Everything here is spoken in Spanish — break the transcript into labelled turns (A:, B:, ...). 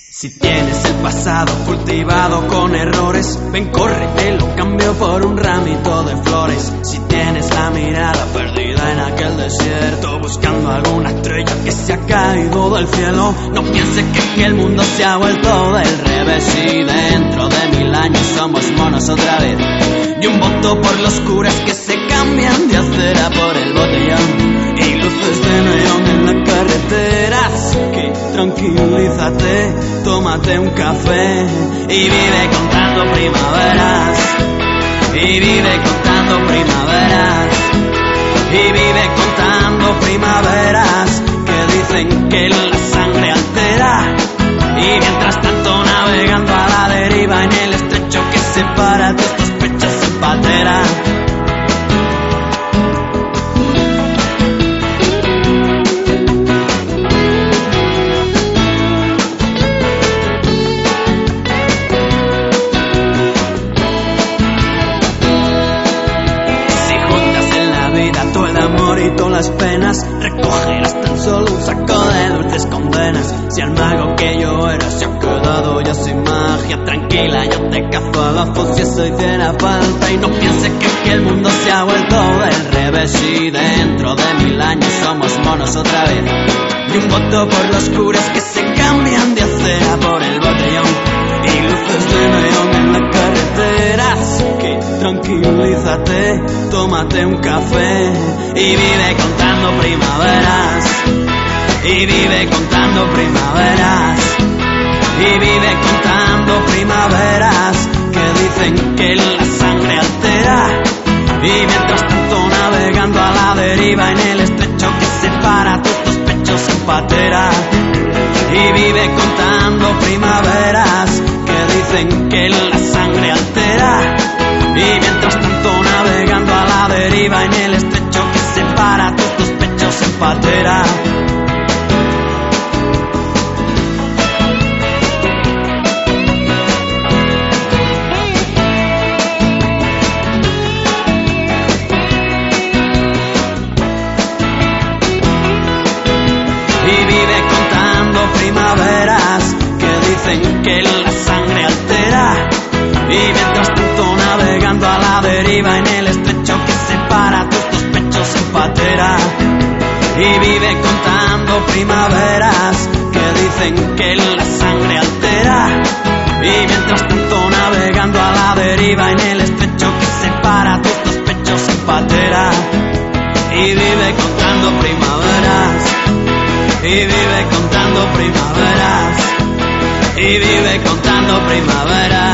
A: Si tienes el pasado cultivado con errores, ven, corre, te lo cambio por un ramito de flores. Si tienes la mirada perdida en aquel desierto, buscando alguna estrella que se ha caído del cielo, no pienses que el mundo se ha vuelto del revés. Y dentro de 1000 años somos monos otra vez, y un voto por los curas que se cambian de acera por el botellón, y luces de neón en la carretera. Así que tranquilízate, tómate un café y vive contando primaveras, y vive contando primaveras, y vive contando primaveras que dicen que la sangre altera. Y mientras tanto navegando a la deriva en el estrecho que separa tus dos pechos en patera. Y todas las penas, recogerás tan solo un saco de dulces condenas. Si el mago que yo era se ha quedado ya sin magia, tranquila, yo te cazo a gafos si eso hiciera falta. Y no pienses que el mundo se ha vuelto del revés, y dentro de 1000 años somos monos otra vez, y un voto por los curas que se cambian de acera por el botellón, y luces de neón en la carretera. Así que tranquilízate, tómate un café y vive contando primaveras, y vive contando primaveras, y vive contando primaveras que dicen que la sangre altera. Y mientras tanto navegando a la deriva en el estrecho que separa tus dos pechos en patera, y vive contando primaveras que dicen que la sangre altera. Y mientras tanto navegando a la deriva en el estrecho que separa tus dos pechos en patera. Y vive contando primaveras que dicen que la sangre altera. Y mientras tanto navegando a la deriva en el estrecho que separa tus dos pechos en patera. Y vive contando primaveras que dicen que la sangre altera. Y mientras tanto navegando a la deriva en el estrecho que separa tus dos pechos en patera. Y vive contando primaveras, y vive contando primaveras, y vive contando primaveras.